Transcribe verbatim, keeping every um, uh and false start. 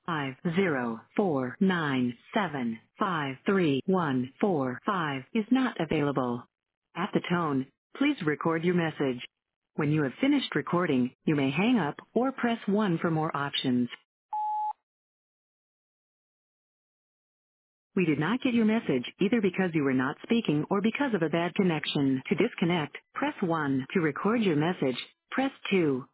five zero four nine seven five three one four five is not available. At the tone, please record your message. When you have finished recording, you may hang up or press one for more options. We did not get your message either because you were not speaking or because of a bad connection. To disconnect, press one. To record your message, press two.